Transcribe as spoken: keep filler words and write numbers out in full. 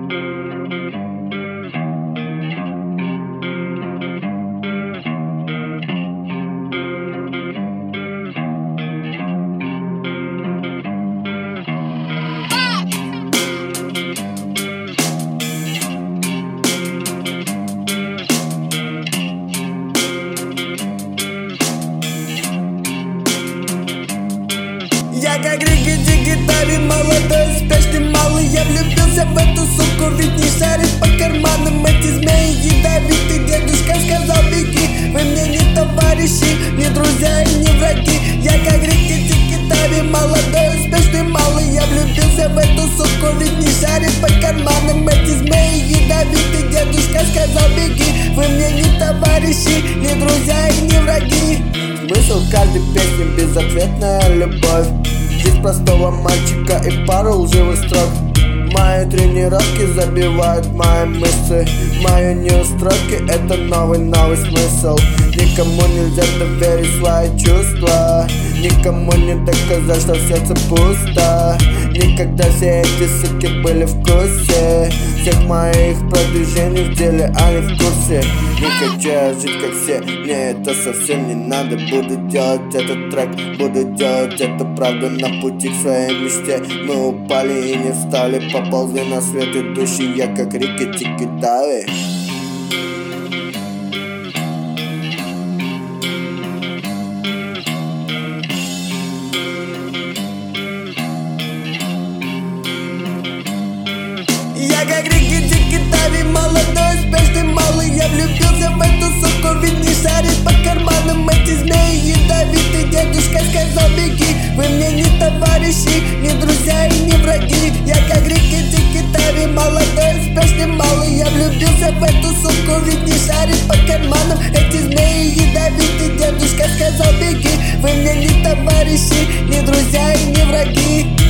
Я как рикки-тики-тави, молодой, спешный малый. Я влюбился в эту суку, ведь не шарит по карманам. Эти змеи ядовитый, дедушка сказал беги. Вы мне не товарищи, не друзья и не враги. Я как рикки-тики-тави, молодой, спешный малый. Я влюбился в эту суку, ведь не шарит по карманам. Эти змеи ядовитый, дедушка сказал беги. Вы мне не товарищи, не друзья и не враги. Смысл каждой песни — безответная любовь. Жизнь простого мальчика и пару лживых строк. Мои тренировки забивают мои мышцы. Мои неустроки — это новый-новый смысл. Никому нельзя доверить свои чувства. Никому не доказать, что в сердце пусто. Никогда все эти суки были в курсе всех моих продвижений в деле, они в курсе. Не хочу я жить как все, мне это совсем не надо. Буду делать этот трек, буду делать эту правду на пути к своей мечте. Мы упали и не встали, поползли на свет идущий. Я как рикки-тики-тави. Я как рикки-тики-тави, молодой, спешный малый. Я влюбился в эту суку, ведь не шарит по карманам. Эти змеи ядовитый, дедушка сказал беги. Вы мне не товарищи, не друзья и не враги. Я как рикки-тики-тави, молодой, спешный малый. Я влюбился в эту суку, ведь не шарит по карманам. Эти змеи ядовитый, дедушка сказал беги. Вы мне не товарищи, не друзья и не враги.